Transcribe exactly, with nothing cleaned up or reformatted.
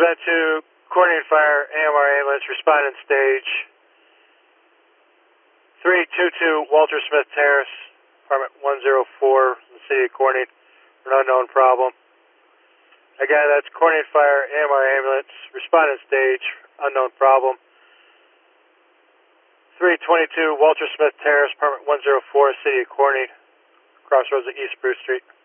Event two, coordinated fire, A M R ambulance, responding stage. three two two Walter Smith Terrace, apartment one oh four, in the city of Corning, for an unknown problem. Again, that's coordinated fire, A M R ambulance, responding stage, unknown problem. three twenty-two Walter Smith Terrace, apartment one oh four, city of Corning, crossroads of East Bruce Street.